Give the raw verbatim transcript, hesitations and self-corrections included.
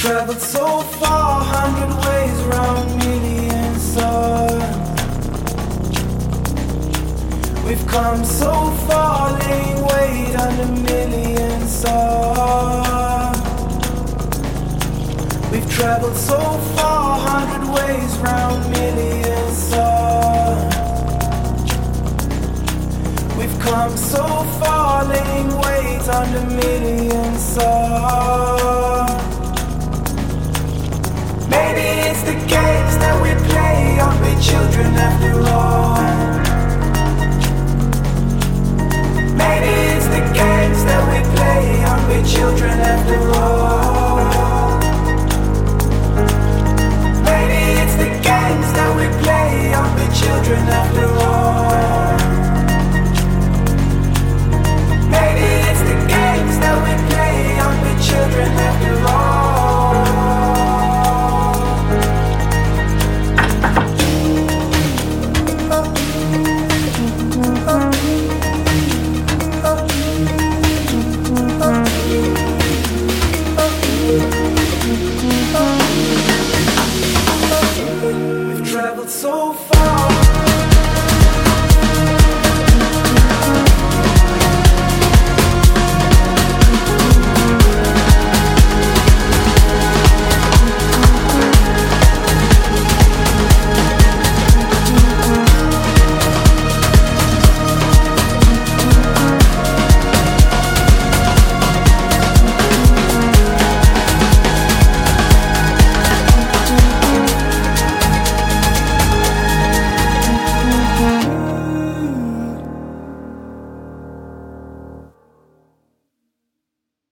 Traveled so far, hundred ways round million suns. We've come so far, laying weight under million suns. We've traveled so far, hundred ways round million suns. We've come so far, laying weight under million suns. Maybe it's the games that we play, unpaid children have